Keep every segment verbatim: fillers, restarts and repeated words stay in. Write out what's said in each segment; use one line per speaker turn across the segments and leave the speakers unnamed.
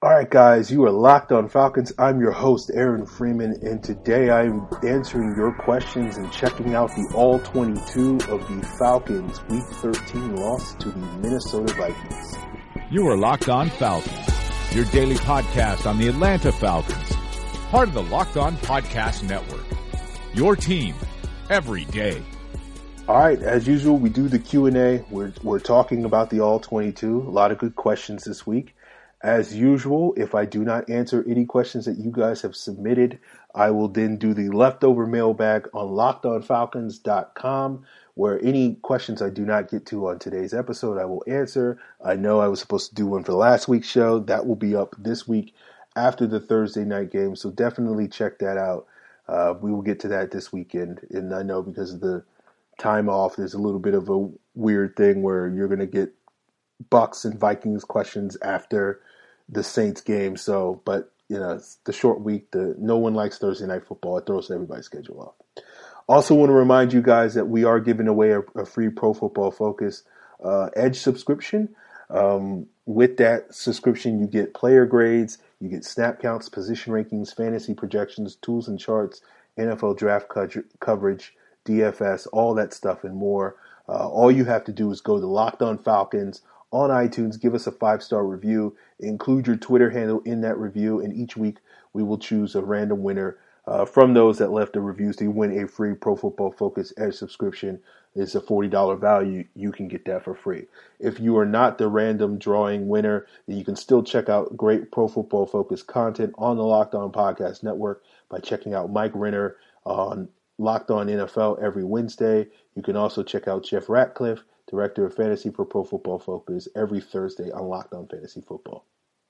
All right, guys, you are Locked on Falcons. I'm your host, Aaron Freeman, and today I'm answering your questions and checking out the all twenty-two of the Falcons' Week thirteen loss to the Minnesota Vikings.
You are Locked on Falcons, your daily podcast on the Atlanta Falcons, part of the Locked on Podcast Network. Your team, every day.
All right, as usual, we do the Q and A. We're, we're talking about the all twenty-two. A lot of good questions this week. As usual, if I do not answer any questions that you guys have submitted, I will then do the leftover mailbag on locked on falcons dot com, where any questions I do not get to on today's episode, I will answer. I know I was supposed to do one for last week's show. That will be up this week after the Thursday night game, so definitely check that out. Uh, we will get to that this weekend, and I know because of the time off, there's a little bit of a weird thing where you're going to get Bucks and Vikings questions after the Saints game. So, but you know, it's the short week. The no one likes Thursday night football. It throws everybody's schedule off. Also, want to remind you guys that we are giving away a, a free Pro Football Focus uh, Edge subscription. Um, with that subscription, you get player grades, you get snap counts, position rankings, fantasy projections, tools and charts, N F L draft co- coverage, D F S, all that stuff and more. Uh, all you have to do is go to Locked on Falcons on iTunes, give us a five-star review, include your Twitter handle in that review, and each week we will choose a random winner uh, from those that left the reviews to win a free Pro Football Focus Edge subscription. It's a forty dollars value. You can get that for free. If you are not the random drawing winner, then you can still check out great Pro Football Focus content on the Locked On Podcast Network by checking out Mike Renner on Locked On N F L every Wednesday. You can also check out Jeff Ratcliffe, Director of Fantasy for Pro Football Focus, every Thursday on Locked On Fantasy Football.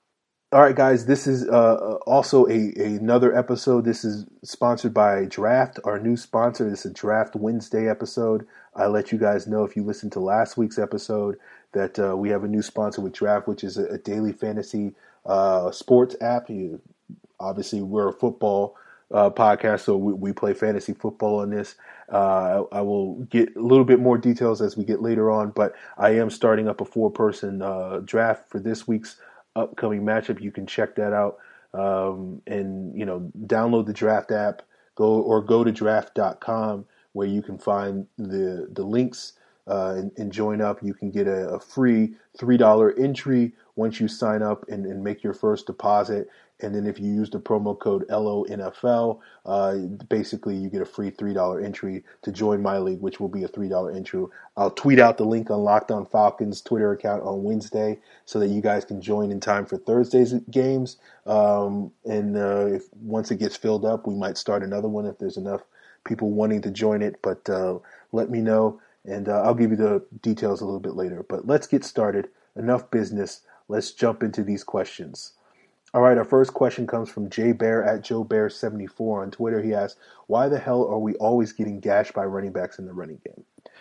All right, guys, this is uh, also a, a another episode. This is sponsored by Draft, our new sponsor. This is a Draft Wednesday episode. I let you guys know if you listened to last week's episode that uh, we have a new sponsor with Draft, which is a, a daily fantasy uh, sports app. You, obviously, we're a football Uh, podcast, so we, we play fantasy football on this. Uh, I, I will get a little bit more details as we get later on, but I am starting up a four-person uh, draft for this week's upcoming matchup. You can check that out um, and you know download the Draft app, go or go to draft dot com where you can find the the links uh, and, and join up. You can get a, a free three dollars entry once you sign up and, and make your first deposit. And then if you use the promo code L O N F L, uh, basically you get a free three dollars entry to join my league, which will be a three dollars entry. I'll tweet out the link on Locked On Falcons Twitter account on Wednesday so that you guys can join in time for Thursday's games. Um, and uh, if once it gets filled up, we might start another one if there's enough people wanting to join it. But uh, let me know, and uh, I'll give you the details a little bit later. But let's get started. Enough business. Let's jump into these questions. All right, our first question comes from Jay Bear at Joe Bear seventy-four on Twitter. He asks, why the hell are we always getting gashed by running backs in the running game?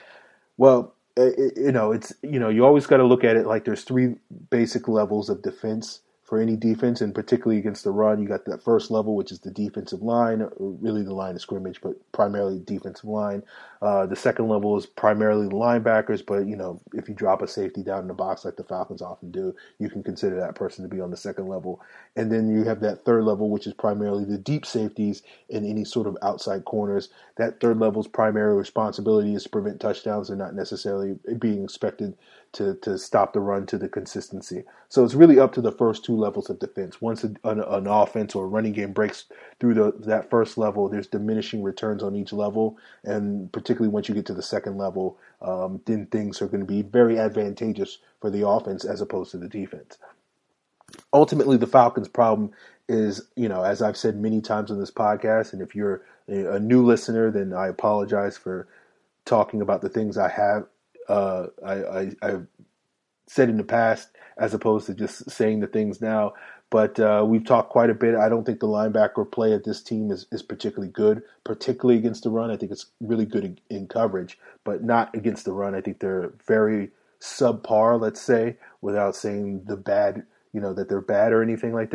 Well, it, you know, it's you know, you always got to look at it like there's three basic levels of defense for any defense, and particularly against the run. You got that first level, which is the defensive line, or really the line of scrimmage, but primarily defensive line. Uh, the second level is primarily the linebackers, but, you know, if you drop a safety down in the box like the Falcons often do, you can consider that person to be on the second level. And then you have that third level, which is primarily the deep safeties and any sort of outside corners. That third level's primary responsibility is to prevent touchdowns and not necessarily being expected to, to stop the run to the consistency. So it's really up to the first two levels of defense. Once a, an, an offense or a running game breaks through the, that first level, there's diminishing returns on each level, and particularly once you get to the second level, um, then things are going to be very advantageous for the offense as opposed to the defense. Ultimately, the Falcons' problem is, you know, as I've said many times on this podcast, and if you're a, a new listener, then I apologize for talking about the things I have uh, I, I, I've said in the past, as opposed to just saying the things now. But uh, we've talked quite a bit. I don't think the linebacker play of this team is, is particularly good, particularly against the run. I think it's really good in, in coverage, but not against the run. I think they're very subpar, let's say, without saying the bad, you know, that they're bad or anything like that.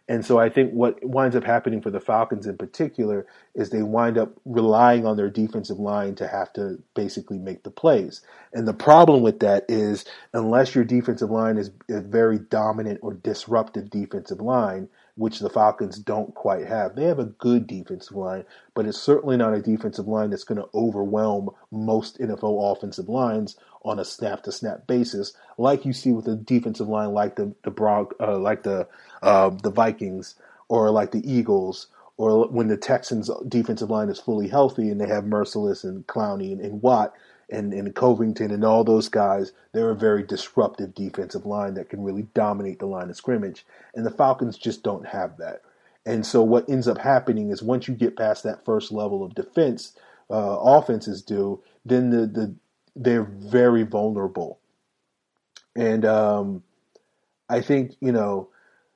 And so I think what winds up happening for the Falcons in particular is they wind up relying on their defensive line to have to basically make the plays. And the problem with that is unless your defensive line is a very dominant or disruptive defensive line, which the Falcons don't quite have. They have a good defensive line, but it's certainly not a defensive line that's going to overwhelm most N F L offensive lines on a snap-to-snap basis, like you see with a defensive line like the the Bron- uh, like the uh, the Vikings or like the Eagles, or when the Texans' defensive line is fully healthy and they have Merciless and Clowney and, and Watt and, and Covington and all those guys. They're a very disruptive defensive line that can really dominate the line of scrimmage. And the Falcons just don't have that. And so what ends up happening is once you get past that first level of defense, uh, offenses do, then the, the they're very vulnerable. And um, I think, you know,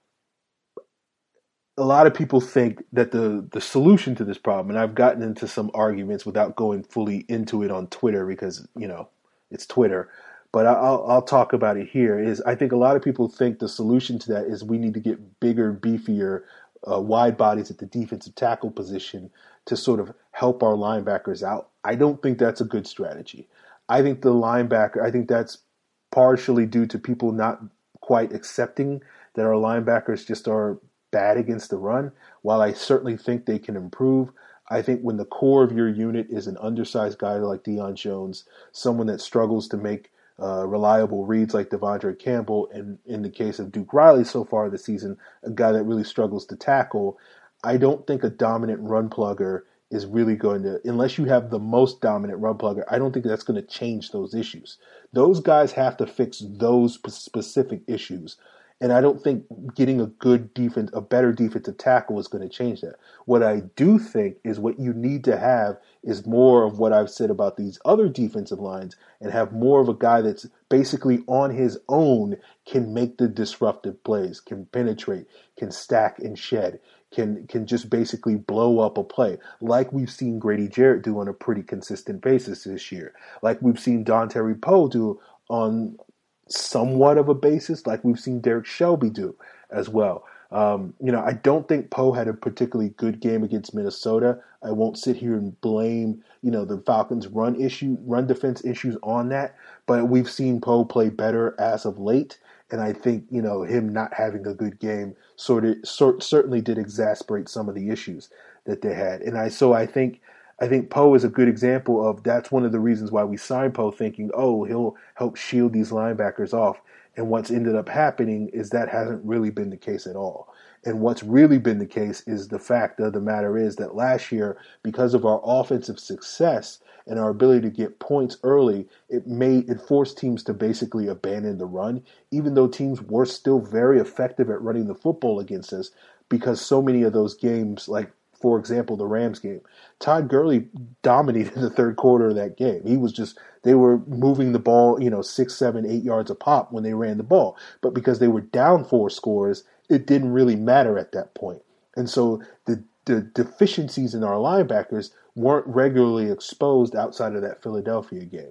a lot of people think that the, the solution to this problem, and I've gotten into some arguments without going fully into it on Twitter because, you know, it's Twitter, but I'll, I'll talk about it here, is I think a lot of people think the solution to that is we need to get bigger, beefier, uh, wide bodies at the defensive tackle position to sort of help our linebackers out. I don't think that's a good strategy. I think the linebacker, I think that's partially due to people not quite accepting that our linebackers just are bad against the run. While I certainly think they can improve, I think when the core of your unit is an undersized guy like Deion Jones, someone that struggles to make uh, reliable reads like Devondre Campbell, and in the case of Duke Riley so far this season, a guy that really struggles to tackle, I don't think a dominant run plugger is really going to, unless you have the most dominant run plugger, I don't think that's going to change those issues. Those guys have to fix those specific issues. And I don't think getting a good defense, a better defensive tackle is going to change that. What I do think is what you need to have is more of what I've said about these other defensive lines, and have more of a guy that's basically on his own, can make the disruptive plays, can penetrate, can stack and shed, can can just basically blow up a play, like we've seen Grady Jarrett do on a pretty consistent basis this year, like we've seen Dontari Poe do on somewhat of a basis, like we've seen Derek Shelby do as well. Um, you know, I don't think Poe had a particularly good game against Minnesota. I won't sit here and blame, you know, the Falcons' run issue, run defense issues on that, but we've seen Poe play better as of late, and I think, you know, him not having a good game sort of sort, certainly did exasperate some of the issues that they had. And I so I think. I think Poe is a good example of that's one of the reasons why we signed Poe, thinking, oh, he'll help shield these linebackers off. And what's ended up happening is that hasn't really been the case at all. And what's really been the case is the fact of the matter is that last year, because of our offensive success and our ability to get points early, it made it forced teams to basically abandon the run, even though teams were still very effective at running the football against us, because so many of those games, like for example, the Rams game, Todd Gurley dominated the third quarter of that game. He was just, they were moving the ball, you know, six, seven, eight yards a pop when they ran the ball. But because they were down four scores, it didn't really matter at that point. And so the, the deficiencies in our linebackers weren't regularly exposed outside of that Philadelphia game.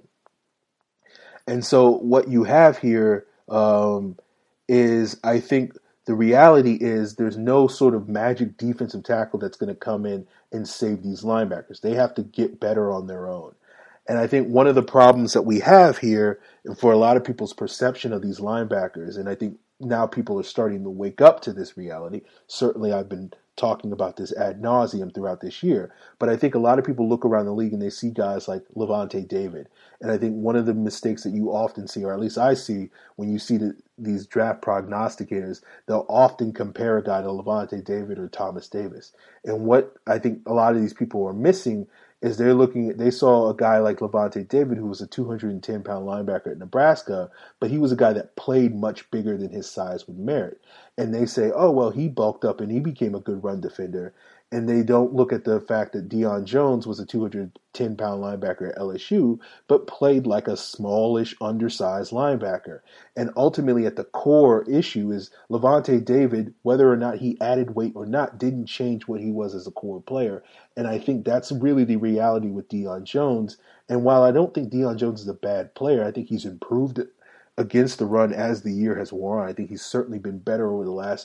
And so what you have here um, is, I think, the reality is there's no sort of magic defensive tackle that's going to come in and save these linebackers. They have to get better on their own. And I think one of the problems that we have here, and for a lot of people's perception of these linebackers, and I think now people are starting to wake up to this reality. Certainly I've been talking about this ad nauseum throughout this year, but I think a lot of people look around the league and they see guys like Lavonte David. And I think one of the mistakes that you often see, or at least I see, when you see the, these draft prognosticators, they'll often compare a guy to Lavonte David or Thomas Davis. And what I think a lot of these people are missing is they're looking at, they saw a guy like Lavonte David, who was a two hundred ten pound linebacker at Nebraska, but he was a guy that played much bigger than his size would merit. And they say, oh, well, he bulked up and he became a good run defender. And they don't look at the fact that Deion Jones was a two hundred ten pound linebacker at L S U, but played like a smallish, undersized linebacker. And ultimately, at the core issue is Lavonte David, whether or not he added weight or not, didn't change what he was as a core player. And I think that's really the reality with Deion Jones. And while I don't think Deion Jones is a bad player, I think he's improved against the run as the year has worn on. I think he's certainly been better over the last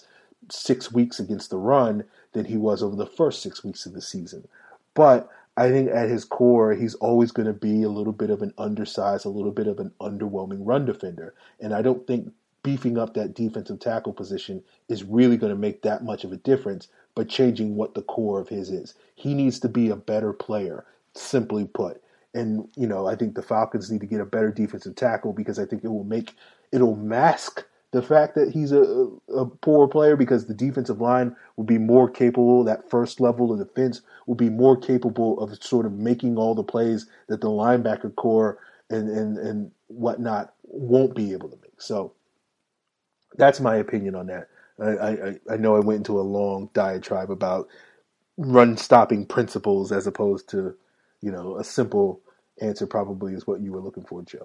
six weeks against the run than he was over the first six weeks of the season. But I think at his core, he's always going to be a little bit of an undersized, a little bit of an underwhelming run defender. And I don't think beefing up that defensive tackle position is really going to make that much of a difference, but changing what the core of his is. He needs to be a better player, simply put. And, you know, I think the Falcons need to get a better defensive tackle because I think it will make, it'll mask the fact that he's a, a poor player because the defensive line will be more capable, that first level of defense will be more capable of sort of making all the plays that the linebacker core and, and, and whatnot won't be able to make. So that's my opinion on that. I, I, I know I went into a long diatribe about run-stopping principles as opposed to, you know, a simple answer probably is what you were looking for, Joe.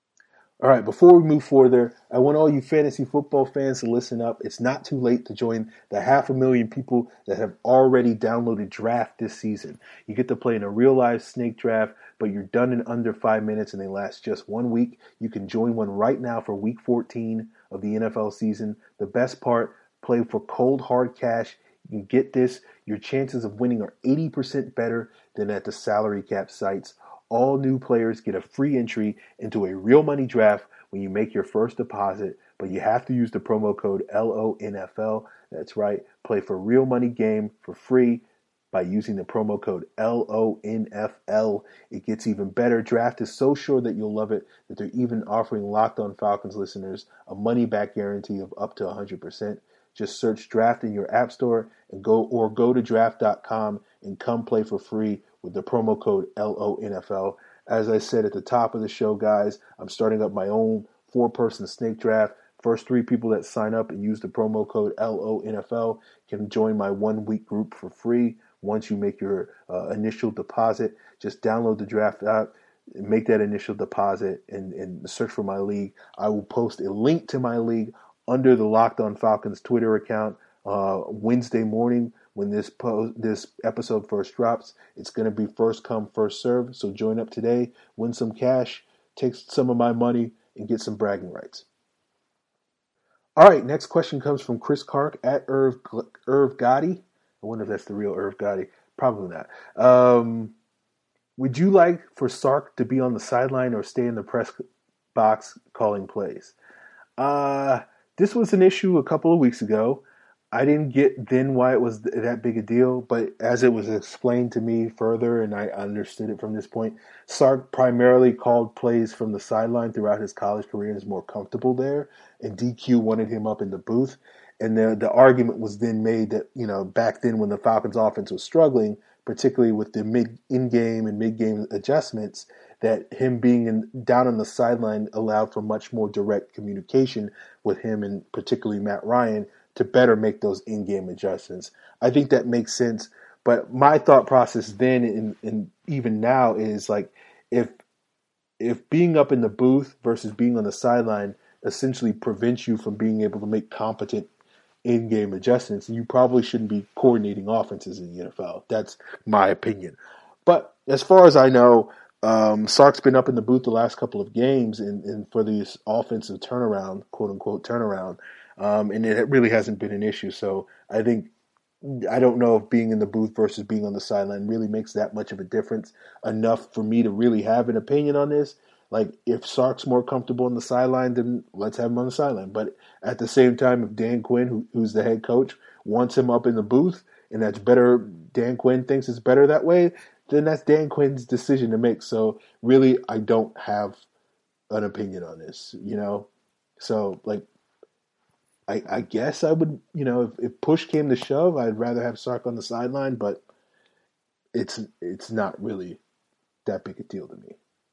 All right, before we move further, I want all you fantasy football fans to listen up. It's not too late to join the half a million people that have already downloaded Draft this season. You get to play in a real-life snake draft, but you're done in under five minutes and they last just one week. You can join one right now for week fourteen of the N F L season. The best part, play for cold, hard cash. You can get this. Your chances of winning are eighty percent better than at the salary cap sites. All new players get a free entry into a real money draft when you make your first deposit, but you have to use the promo code L O N F L. That's right. Play for real money game for free by using the promo code L O N F L. It gets even better. Draft is so sure that you'll love it that they're even offering Locked On Falcons listeners a money-back guarantee of up to one hundred percent. Just search Draft in your app store and go or go to draft dot com and come play for free with the promo code L O N F L. As I said at the top of the show, guys, I'm starting up my own four-person snake draft. First three people that sign up and use the promo code L O N F L can join my one-week group for free. Once you make your uh, initial deposit, just download the draft app, make that initial deposit, and, and search for my league. I will post a link to my league under the Locked On Falcons Twitter account uh, Wednesday morning when this post, this episode first drops. It's going to be first come, first serve. So join up today, win some cash, take some of my money, and get some bragging rights. All right, next question comes from Chris Clark at Irv, Irv Gotti. I wonder if that's the real Irv Gotti. Probably not. Um, would you like for Sark to be on the sideline or stay in the press box calling plays? Uh, this was an issue a couple of weeks ago. I didn't get then why it was that big a deal, but as it was explained to me further, and I understood it from this point, Sark primarily called plays from the sideline throughout his college career and is more comfortable there, and D Q wanted him up in the booth. And the, the argument was then made that, you know, back then when the Falcons offense was struggling, particularly with the mid in-game and mid-game adjustments, that him being in, down on the sideline allowed for much more direct communication with him and particularly Matt Ryan to better make those in-game adjustments. I think that makes sense. But my thought process then and, and even now is like if if being up in the booth versus being on the sideline essentially prevents you from being able to make competent in-game adjustments, you probably shouldn't be coordinating offenses in the N F L. That's my opinion. But as far as I know, um, Sark's been up in the booth the last couple of games and, and for this offensive turnaround, quote-unquote turnaround, um, and it really hasn't been an issue. So I think I don't know if being in the booth versus being on the sideline really makes that much of a difference enough for me to really have an opinion on this. Like, if Sark's more comfortable on the sideline, then let's have him on the sideline. But at the same time, if Dan Quinn, who, who's the head coach, wants him up in the booth, and that's better, Dan Quinn thinks it's better that way, then that's Dan Quinn's decision to make. So, really, I don't have an opinion on this, you know? So, like, I, I guess I would, you know, if, if push came to shove, I'd rather have Sark on the sideline, but it's it's not really that big a deal to me.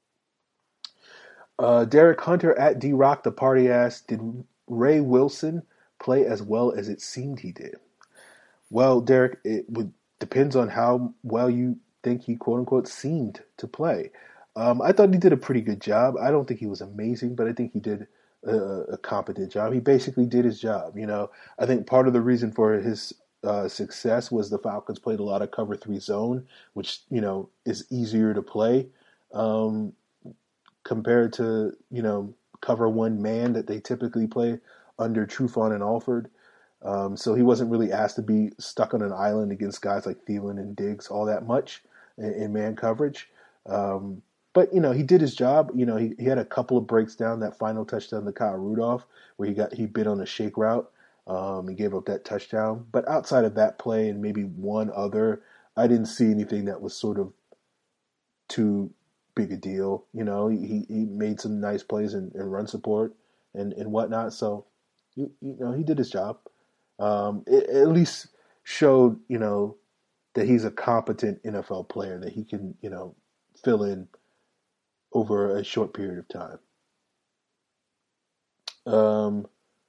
Uh, Derek Hunter at D-Rock the Party asked, did Ray Wilson play as well as it seemed he did? Well, Derek, it would depends on how well you think he, quote-unquote, seemed to play. Um, I thought he did a pretty good job. I don't think he was amazing, but I think he did a, a competent job. He basically did his job. You know, I think part of the reason for his uh, success was the Falcons played a lot of cover three zone, which, you know, is easier to play. Um, compared to, you know, cover one man that they typically play under Trufant and Alford. Um, so he wasn't really asked to be stuck on an island against guys like Thielen and Diggs all that much in, in man coverage. Um, but, you know, he did his job. You know, he, he had a couple of breaks down, that final touchdown to Kyle Rudolph, where he got he bit on a shake route. Um, he gave up that touchdown. But outside of that play and maybe one other, I didn't see anything that was sort of too big a deal. You know, he, he made some nice plays in, in run support and, and whatnot. So, you, you know, he did his job. Um, it, it at least showed, you know, that he's a competent N F L player, that he can, you know, fill in over a short period of time. Um,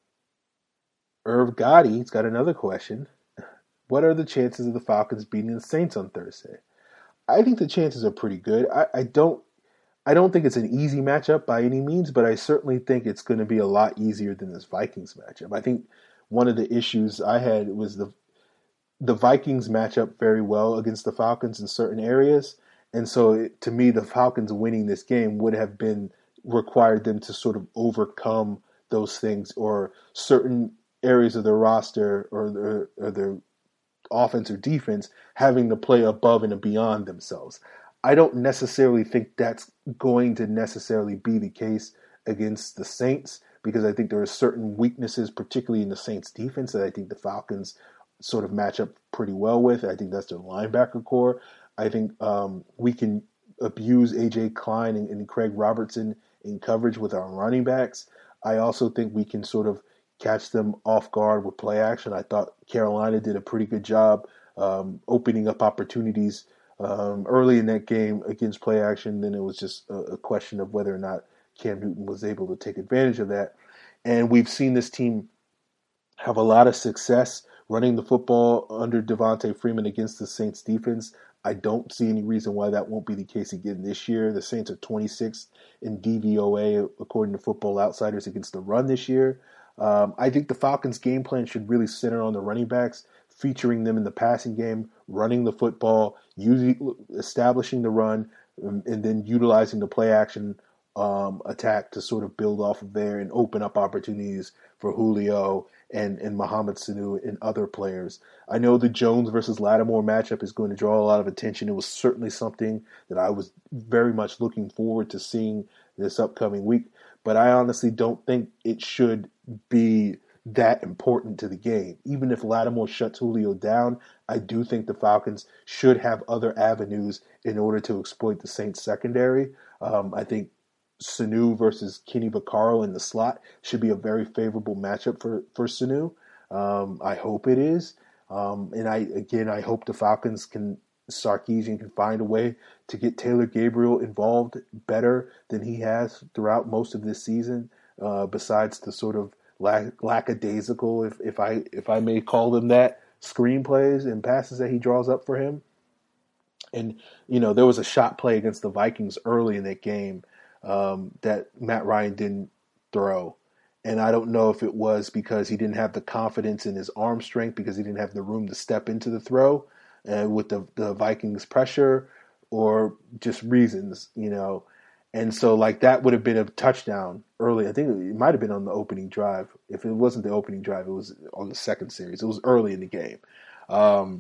Irv Gotti's got another question. What are the chances of the Falcons beating the Saints on Thursday? I think the chances are pretty good. I, I don't I don't think it's an easy matchup by any means, but I certainly think it's going to be a lot easier than this Vikings matchup. I think one of the issues I had was the the Vikings match up very well against the Falcons in certain areas. And so it, to me, the Falcons winning this game would have been required them to sort of overcome those things, or certain areas of their roster or their, or their offense or defense having to play above and beyond themselves. I don't necessarily think that's going to necessarily be the case against the Saints, because I think there are certain weaknesses, particularly in the Saints defense, that I think the Falcons sort of match up pretty well with. I think that's their linebacker core. I think um, we can abuse A J Klein and, and Craig Robertson in coverage with our running backs. I also think we can sort of catch them off guard with play action. I thought Carolina did a pretty good job um, opening up opportunities um, early in that game against play action. Then it was just a, a question of whether or not Cam Newton was able to take advantage of that. And we've seen this team have a lot of success running the football under Devontae Freeman against the Saints defense. I don't see any reason why that won't be the case again this year. The Saints are twenty-sixth in D V O A, according to Football Outsiders, against the run this year. Um, I think the Falcons' game plan should really center on the running backs, featuring them in the passing game, running the football, using, establishing the run, and then utilizing the play action um, attack to sort of build off of there and open up opportunities for Julio and, and Mohamed Sanu and other players. I know the Jones versus Lattimore matchup is going to draw a lot of attention. It was certainly something that I was very much looking forward to seeing this upcoming week, but I honestly don't think it should be that important to the game. Even if Lattimore shuts Julio down, I do think the Falcons should have other avenues in order to exploit the Saints secondary. Um, I think Sanu versus Kenny Vaccaro in the slot should be a very favorable matchup for, for Sanu. Um, I hope it is. Um, and I, again, I hope the Falcons can, Sarkisian can find a way to get Taylor Gabriel involved better than he has throughout most of this season, uh, besides the sort of lack, lackadaisical, if, if I, if I may call them that, screenplays and passes that he draws up for him. And, you know, there was a shot play against the Vikings early in that game Um, that Matt Ryan didn't throw. And I don't know if it was because he didn't have the confidence in his arm strength, because he didn't have the room to step into the throw uh, with the, the Vikings pressure, or just reasons, you know. And so, like, that would have been a touchdown early. I think it might have been on the opening drive. If it wasn't the opening drive, it was on the second series. It was early in the game. Um,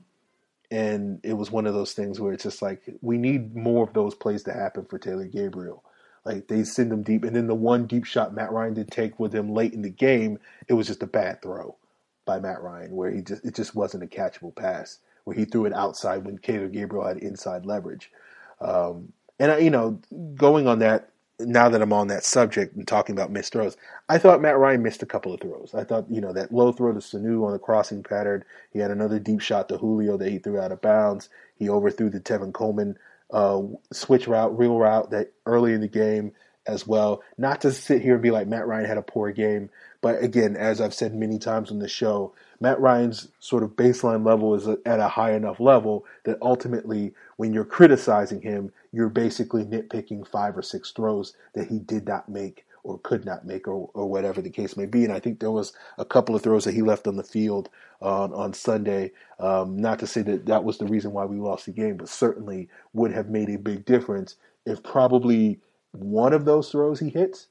and it was one of those things where it's just like, we need more of those plays to happen for Taylor Gabriel. Like, they send him deep. And then the one deep shot Matt Ryan did take with him late in the game, it was just a bad throw by Matt Ryan, where he just it just wasn't a catchable pass, where he threw it outside when Taylor Gabriel had inside leverage. Um, and, I, you know, going on that, now that I'm on that subject and talking about missed throws, I thought Matt Ryan missed a couple of throws. I thought, you know, that low throw to Sanu on the crossing pattern, he had another deep shot to Julio that he threw out of bounds. He overthrew the Tevin Coleman Uh, switch route, real route that early in the game as well. Not to sit here and be like Matt Ryan had a poor game, but again, as I've said many times on the show, Matt Ryan's sort of baseline level is at a high enough level that ultimately when you're criticizing him, you're basically nitpicking five or six throws that he did not make or could not make, or, or whatever the case may be. And I think there was a couple of throws that he left on the field uh, on Sunday. Um, not to say that that was the reason why we lost the game, but certainly would have made a big difference if probably one of those throws he hits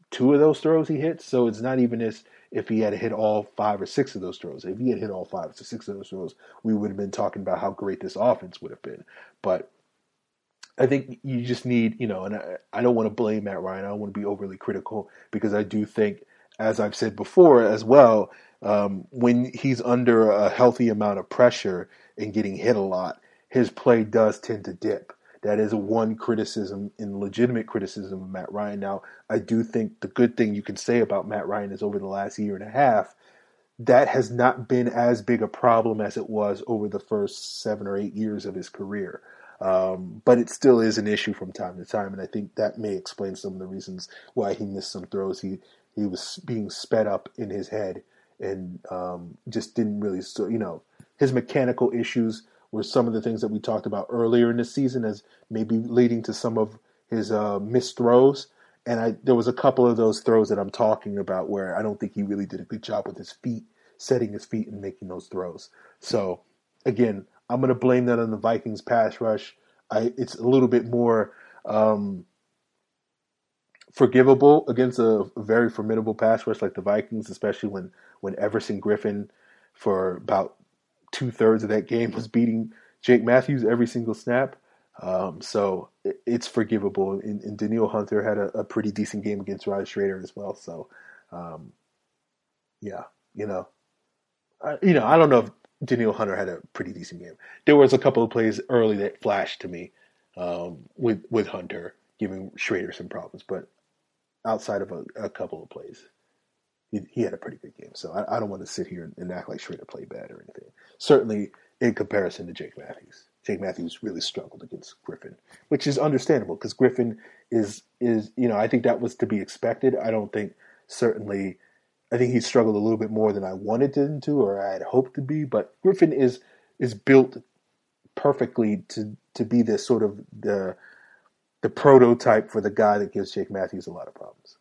two of those throws he hits. So it's not even as if he had hit all five or six of those throws. If he had hit all five or six of those throws, we would have been talking about how great this offense would have been. But I think you just need, you know, and I, I don't want to blame Matt Ryan. I don't want to be overly critical because I do think, as I've said before as well, um, when he's under a healthy amount of pressure and getting hit a lot, his play does tend to dip. That is one criticism and legitimate criticism of Matt Ryan. Now, I do think the good thing you can say about Matt Ryan is over the last year and a half, that has not been as big a problem as it was over the first seven or eight years of his career. Um, but it still is an issue from time to time, and I think that may explain some of the reasons why he missed some throws. He he was being sped up in his head and um, just didn't really, so you know, his mechanical issues were some of the things that we talked about earlier in the season as maybe leading to some of his uh, missed throws. And I, there was a couple of those throws that I'm talking about where I don't think he really did a good job with his feet, setting his feet and making those throws. So, again, I'm going to blame that on the Vikings pass rush. I, it's a little bit more um, forgivable against a very formidable pass rush like the Vikings, especially when, when Everson Griffin, for about two-thirds of that game, was beating Jake Matthews every single snap. Um, so it, it's forgivable. And, and Danielle Hunter had a, a pretty decent game against Ryan Schrader as well. So, um, yeah, you know, I, you know, I don't know if Danielle Hunter had a pretty decent game. There was a couple of plays early that flashed to me um, with with Hunter giving Schrader some problems, but outside of a, a couple of plays, he, he had a pretty good game. So I, I don't want to sit here and, and act like Schrader played bad or anything. Certainly in comparison to Jake Matthews. Jake Matthews really struggled against Griffin, which is understandable because Griffin is, is, you know, I think that was to be expected. I don't think certainly, I think he struggled a little bit more than I wanted him to or I had hoped to be, but Griffin is is built perfectly to, to be this sort of the the prototype for the guy that gives Jake Matthews a lot of problems.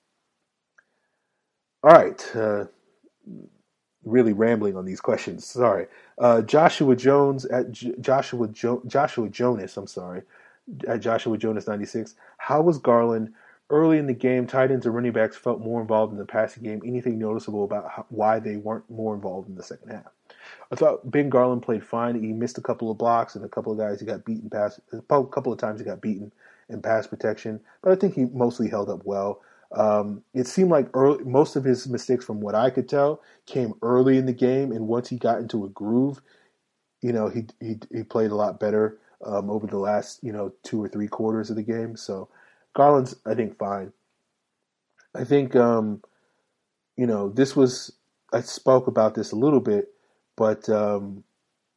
All right. Uh, really rambling on these questions. Sorry. Uh, Joshua Jones at J- Joshua jo- Joshua Jonas, I'm sorry, at Joshua Jonas ninety-six. How was Garland early in the game? Tight ends and running backs felt more involved in the passing game. Anything noticeable about how, why they weren't more involved in the second half? I thought Ben Garland played fine. He missed a couple of blocks and a couple of guys he got beaten pass. A couple of times he got beaten in pass protection, but I think he mostly held up well. Um, it seemed like early, most of his mistakes, from what I could tell, came early in the game, and once he got into a groove, you know, he he, he played a lot better um, over the last, you know, two or three quarters of the game. So Garland's, I think, fine. I think, um, you know, this was, I spoke about this a little bit, but, um,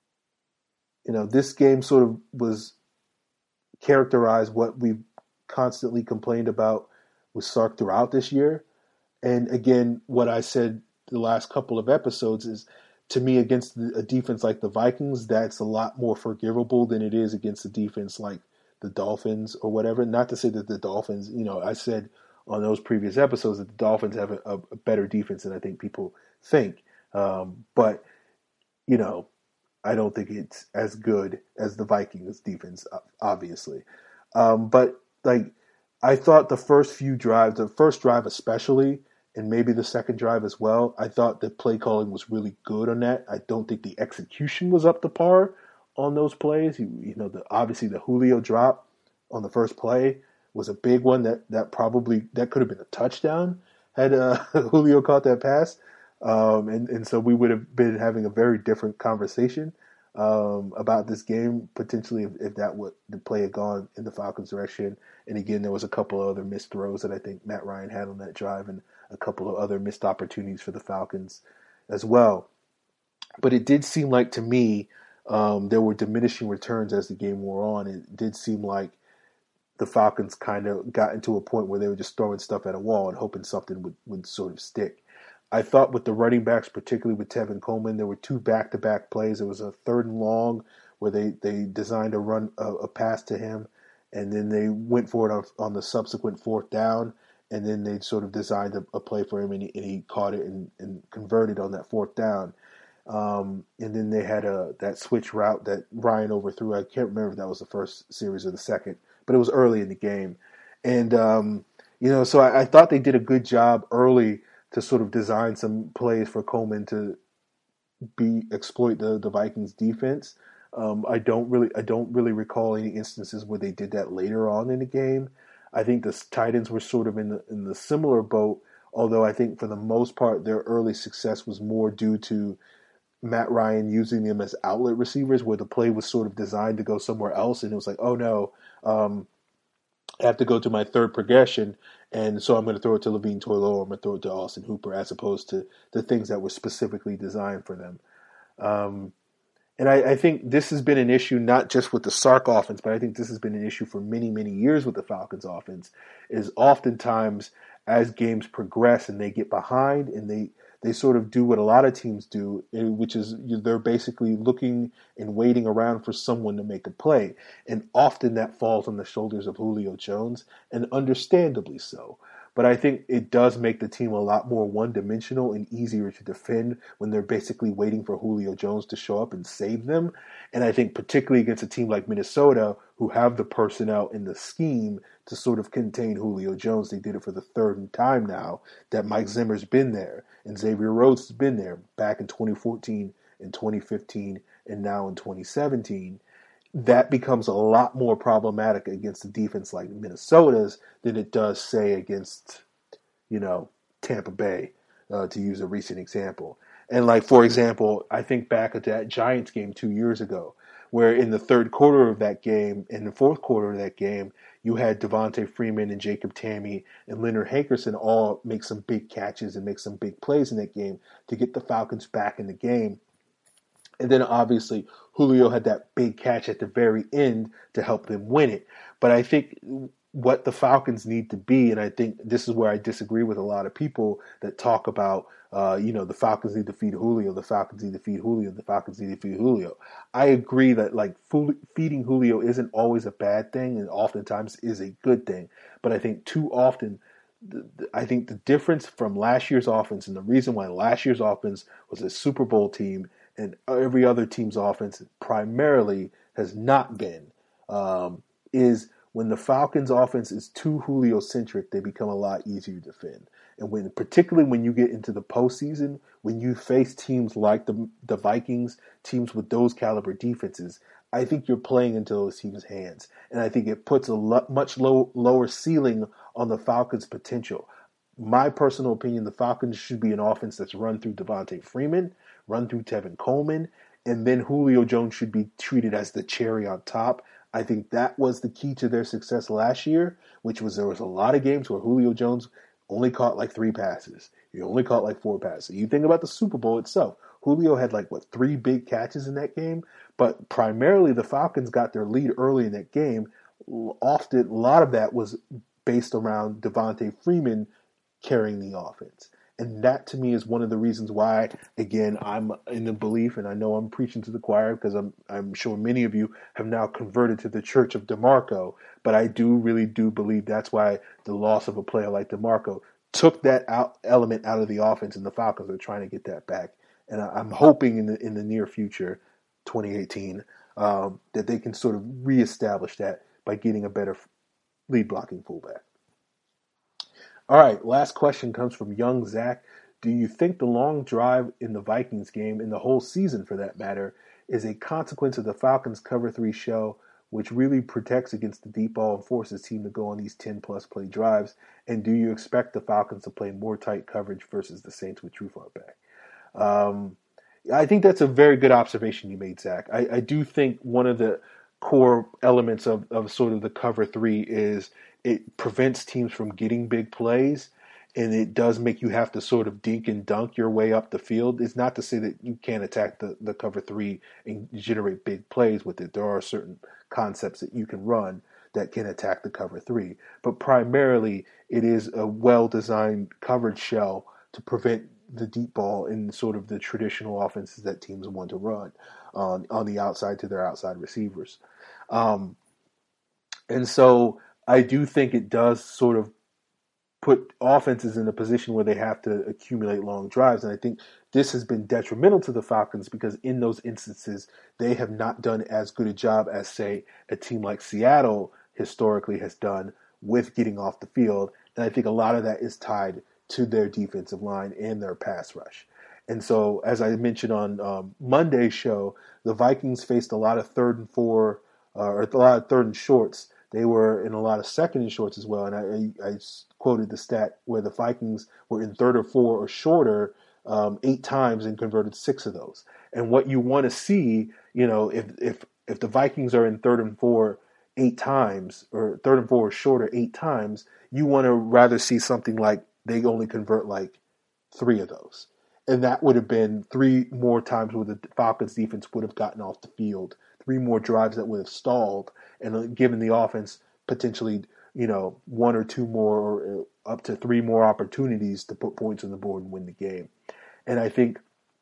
you know, this game sort of was characterized what we've constantly complained about with Sark throughout this year. And again, what I said the last couple of episodes is, to me, against a defense like the Vikings, that's a lot more forgivable than it is against a defense like the Dolphins or whatever. Not to say that the Dolphins, you know, I said on those previous episodes that the Dolphins have a, a better defense than I think people think. Um, but, you know, I don't think it's as good as the Vikings defense, obviously. Um, but, like, I thought the first few drives, the first drive especially, and maybe the second drive as well, I thought the play calling was really good on that. I don't think the execution was up to par on those plays. You, you know, the, obviously the Julio drop on the first play was a big one that, that probably that could have been a touchdown had uh, Julio caught that pass. Um, and, and so we would have been having a very different conversation um, about this game, potentially, if, if that would the play had gone in the Falcons' direction. And again, there was a couple of other missed throws that I think Matt Ryan had on that drive and a couple of other missed opportunities for the Falcons as well. But it did seem like, to me, um, there were diminishing returns as the game wore on. It did seem like the Falcons kind of got into a point where they were just throwing stuff at a wall and hoping something would, would sort of stick. I thought with the running backs, particularly with Tevin Coleman, there were two back-to-back plays. There was a third and long where they, they designed a run a, a pass to him, and then they went for it on, on the subsequent fourth down, and then they sort of designed a, a play for him, and he, and he caught it and, and converted on that fourth down. Um, and then they had a that switch route that Ryan overthrew. I can't remember if that was the first series or the second, but it was early in the game. And, um, You know, so I, I thought they did a good job early to sort of design some plays for Coleman to be exploit the, the Vikings defense. Um, I don't really I don't really recall any instances where they did that later on in the game. I think the Titans were sort of in the in the similar boat, although I think for the most part their early success was more due to Matt Ryan using them as outlet receivers, where the play was sort of designed to go somewhere else, and it was like, oh no, um, I have to go to my third progression, and so I'm going to throw it to Levine Toilolo, or I'm going to throw it to Austin Hooper, as opposed to the things that were specifically designed for them. Um, and I, I think this has been an issue not just with the Sark offense, but I think this has been an issue for many, many years with the Falcons offense, is oftentimes as games progress and they get behind and they, they sort of do what a lot of teams do, which is they're basically looking and waiting around for someone to make a play. And often that falls on the shoulders of Julio Jones, and understandably so. But I think it does make the team a lot more one-dimensional and easier to defend when they're basically waiting for Julio Jones to show up and save them. And I think particularly against a team like Minnesota, who have the personnel and the scheme to sort of contain Julio Jones, they did it for the third time now that Mike Zimmer's been there and Xavier Rhodes has been there back in twenty fourteen and twenty fifteen and now in twenty seventeen. That becomes a lot more problematic against a defense like Minnesota's than it does, say, against, you know, Tampa Bay, uh, to use a recent example. And, like, for example, I think back at that Giants game two years ago, where in the third quarter of that game, in the fourth quarter of that game, you had Devontae Freeman and Jacob Tamme and Leonard Hankerson all make some big catches and make some big plays in that game to get the Falcons back in the game. And then obviously Julio had that big catch at the very end to help them win it. But I think what the Falcons need to be, and I think this is where I disagree with a lot of people that talk about, uh, you know, the Falcons need to feed Julio, the Falcons need to feed Julio, the Falcons need to feed Julio. I agree that, like, feeding Julio isn't always a bad thing and oftentimes is a good thing. But I think too often, I think the difference from last year's offense and the reason why last year's offense was a Super Bowl team and every other team's offense primarily has not been, um, is when the Falcons' offense is too Julio-centric, they become a lot easier to defend. And when, particularly when you get into the postseason, when you face teams like the the Vikings, teams with those caliber defenses, I think you're playing into those teams' hands. And I think it puts a lo- much low, lower ceiling on the Falcons' potential. My personal opinion, the Falcons should be an offense that's run through Devontae Freeman, run through Tevin Coleman, and then Julio Jones should be treated as the cherry on top. I think that was the key to their success last year, which was there was a lot of games where Julio Jones only caught like three passes. He only caught like four passes. You think about the Super Bowl itself. Julio had like, what, three big catches in that game? But primarily the Falcons got their lead early in that game. Often, a lot of that was based around Devontae Freeman carrying the offense. And that, to me, is one of the reasons why, again, I'm in the belief, and I know I'm preaching to the choir because I'm I'm sure many of you have now converted to the Church of DeMarco, but I do really do believe that's why the loss of a player like DeMarco took that out, element out of the offense, and the Falcons are trying to get that back. And I, I'm hoping in the in the near future, twenty eighteen, um, that they can sort of reestablish that by getting a better lead blocking fullback. All right, last question comes from Young Zach. Do you think the long drive in the Vikings game, and the whole season for that matter, is a consequence of the Falcons' cover three shell, which really protects against the deep ball and forces the team to go on these ten-plus play drives? And do you expect the Falcons to play more tight coverage versus the Saints with Trufant back? Um, I think that's a very good observation you made, Zach. I, I do think one of the core elements of, of sort of the cover three is it prevents teams from getting big plays, and it does make you have to sort of dink and dunk your way up the field. It's not to say that you can't attack the, the cover three and generate big plays with it. There are certain concepts that you can run that can attack the cover three. But primarily, it is a well-designed coverage shell to prevent the deep ball in sort of the traditional offenses that teams want to run on, on the outside to their outside receivers. Um, and so I do think it does sort of put offenses in a position where they have to accumulate long drives. And I think this has been detrimental to the Falcons because in those instances, they have not done as good a job as, say, a team like Seattle historically has done with getting off the field And I think a lot of that is tied to their defensive line and their pass rush. And so, as I mentioned on um, Monday's show, the Vikings faced a lot of third and four, uh, or a lot of third and shorts. They were in a lot of second and shorts as well. And I, I, I quoted the stat where the Vikings were in third or four or shorter um, eight times and converted six of those. And what you want to see, you know, if if if the Vikings are in third and four eight times, or third and four or shorter eight times, you want to rather see something like they only convert like three of those. And that would have been three more times where the Falcons defense would have gotten off the field, three more drives that would have stalled and given the offense potentially, you know, one or two more or up to three more opportunities to put points on the board and win the game. And I think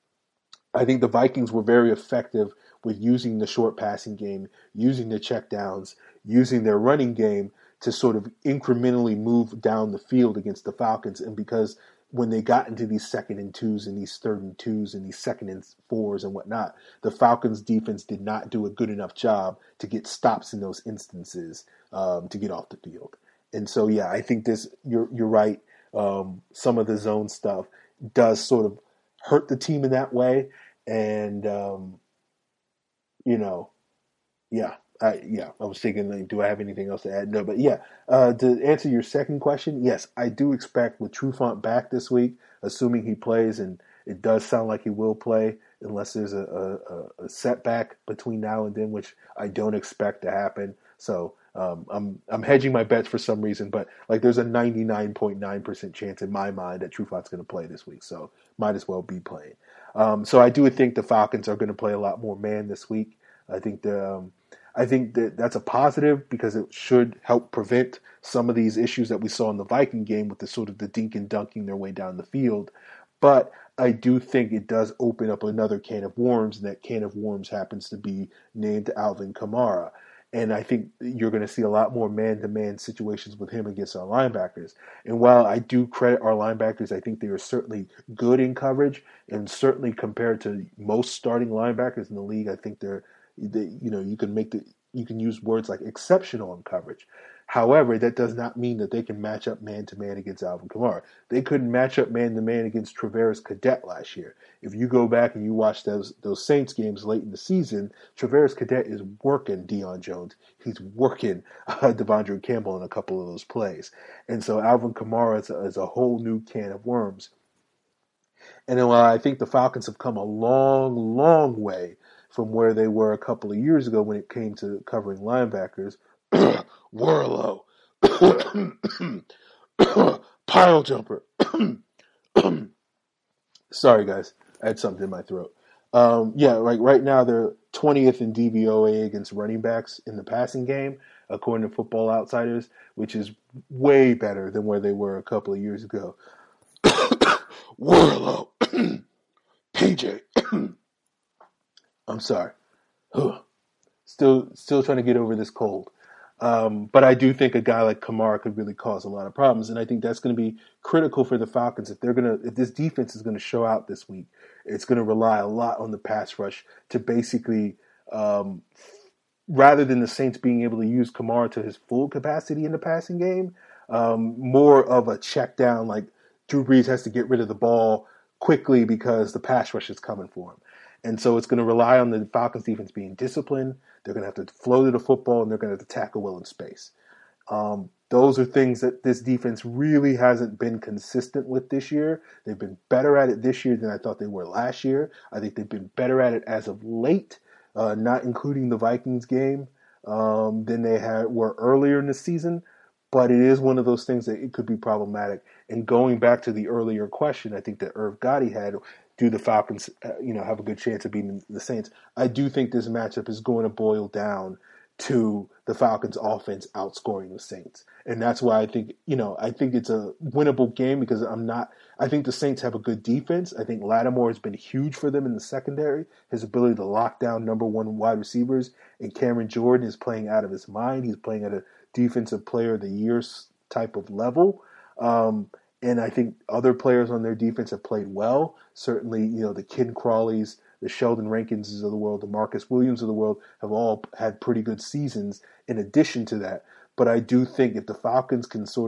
I think the Vikings were very effective with using the short passing game, using the checkdowns, using their running game to sort of incrementally move down the field against the Falcons. And because when they got into these second and twos and these third and twos and these second and fours and whatnot, the Falcons defense did not do a good enough job to get stops in those instances um, to get off the field. And so, yeah, I think this, you're, you're right. Um, some of the zone stuff does sort of hurt the team in that way. And, um, you know, yeah, I, yeah, I was thinking, like, do I have anything else to add? No, but yeah, uh, to answer your second question, yes, I do expect with Trufant back this week, assuming he plays, and it does sound like he will play unless there's a, a, a setback between now and then, which I don't expect to happen. So um, I'm I'm hedging my bets for some reason, but like there's a ninety-nine point nine percent chance in my mind that Trufant's going to play this week, so might as well be playing. Um, so I do think the Falcons are going to play a lot more man this week. I think the um, I think that that's a positive because it should help prevent some of these issues that we saw in the Viking game with the sort of the dink and dunking their way down the field. But I do think it does open up another can of worms, and that can of worms happens to be named Alvin Kamara. And I think you're going to see a lot more man-to-man situations with him against our linebackers. And while I do credit our linebackers, I think they are certainly good in coverage, and certainly compared to most starting linebackers in the league, I think they're, they, you know, you can make the, you can use words like exceptional in coverage. However, that does not mean that they can match up man-to-man against Alvin Kamara. They couldn't match up man-to-man against Travaris Cadet last year. If you go back and you watch those those Saints games late in the season, Travaris Cadet is working Deion Jones. He's working uh, Devondre Campbell in a couple of those plays. And so Alvin Kamara is a, is a whole new can of worms. And then while I think the Falcons have come a long, long way from where they were a couple of years ago when it came to covering linebackers, Warlow, pile jumper. Sorry, guys. I had something in my throat. Um, yeah, like right now they're twentieth in D V O A against running backs in the passing game, according to Football Outsiders, which is way better than where they were a couple of years ago. Warlow, P J. I'm sorry. Still, still trying to get over this cold. Um, but I do think a guy like Kamara could really cause a lot of problems, and I think that's going to be critical for the Falcons if they're going to, if this defense is going to show out this week. It's going to rely a lot on the pass rush to basically, um, rather than the Saints being able to use Kamara to his full capacity in the passing game, um, more of a check down. Like Drew Brees has to get rid of the ball quickly because the pass rush is coming for him. And so it's going to rely on the Falcons defense being disciplined. They're going to have to flow to the football, and they're going to have to tackle well in space. Um, those are things that this defense really hasn't been consistent with this year. They've been better at it this year than I thought they were last year. I think they've been better at it as of late, uh, not including the Vikings game, um, than they had were earlier in the season. But it is one of those things that it could be problematic. And going back to the earlier question, I think that Irv Gotti had, do the Falcons, uh, you know, have a good chance of beating the Saints? I do think this matchup is going to boil down to the Falcons' offense outscoring the Saints, and that's why I think, you know, I think it's a winnable game because I'm not. I think the Saints have a good defense. I think Lattimore has been huge for them in the secondary. His ability to lock down number one wide receivers, and Cameron Jordan is playing out of his mind. He's playing at a defensive player of the year type of level. Um, And I think other players on their defense have played well. Certainly, you know, the Ken Crawleys, the Sheldon Rankinses of the world, the Marcus Williams of the world have all had pretty good seasons in addition to that. But I do think if the Falcons can sort of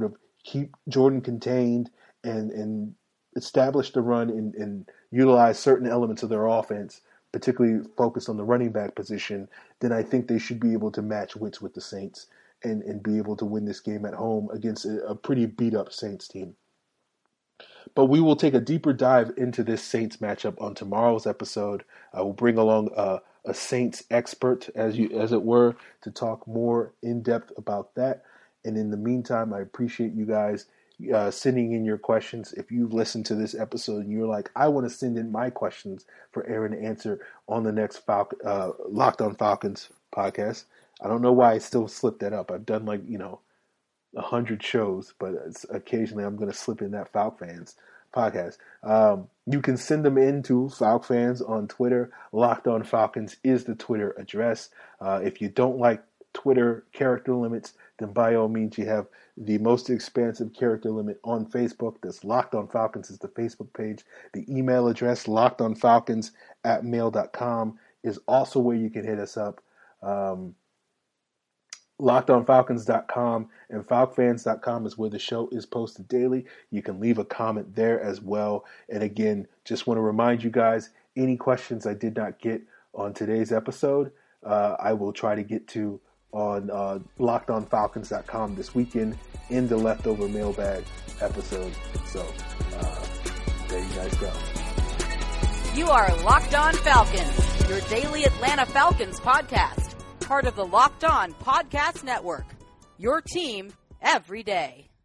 keep Jordan contained and, and establish the run and, and utilize certain elements of their offense, particularly focused on the running back position, then I think they should be able to match wits with the Saints and, and be able to win this game at home against a, a pretty beat-up Saints team. But we will take a deeper dive into this Saints matchup on tomorrow's episode. I will bring along a, a Saints expert, as you as it were, to talk more in depth about that. And in the meantime, I appreciate you guys uh, sending in your questions. If you've listened to this episode and you're like, I want to send in my questions for Aaron to answer on the next Fal- uh, Locked on Falcons podcast. I don't know why I still slipped that up. I've done like, you know, a hundred shows, but it's, occasionally I'm going to slip in that Falc Fans podcast. Um, you can send them in to Falc Fans on Twitter. Locked on Falcons is the Twitter address. Uh, if you don't like Twitter character limits, then by all means you have the most expansive character limit on Facebook. That's Locked on Falcons is the Facebook page. The email address, lockedonfalcons at mail dot com, is also where you can hit us up. Um, locked on falcons dot com and falc fans dot com is where the show is posted daily. You can leave a comment there as well. And again, just want to remind you guys, any questions I did not get on today's episode, uh, I will try to get to on uh, locked on falcons dot com this weekend in the leftover mailbag episode. So uh, there you guys go.
You are Locked On Falcons, your daily Atlanta Falcons podcast. Part of the Locked On Podcast Network. Your team every day.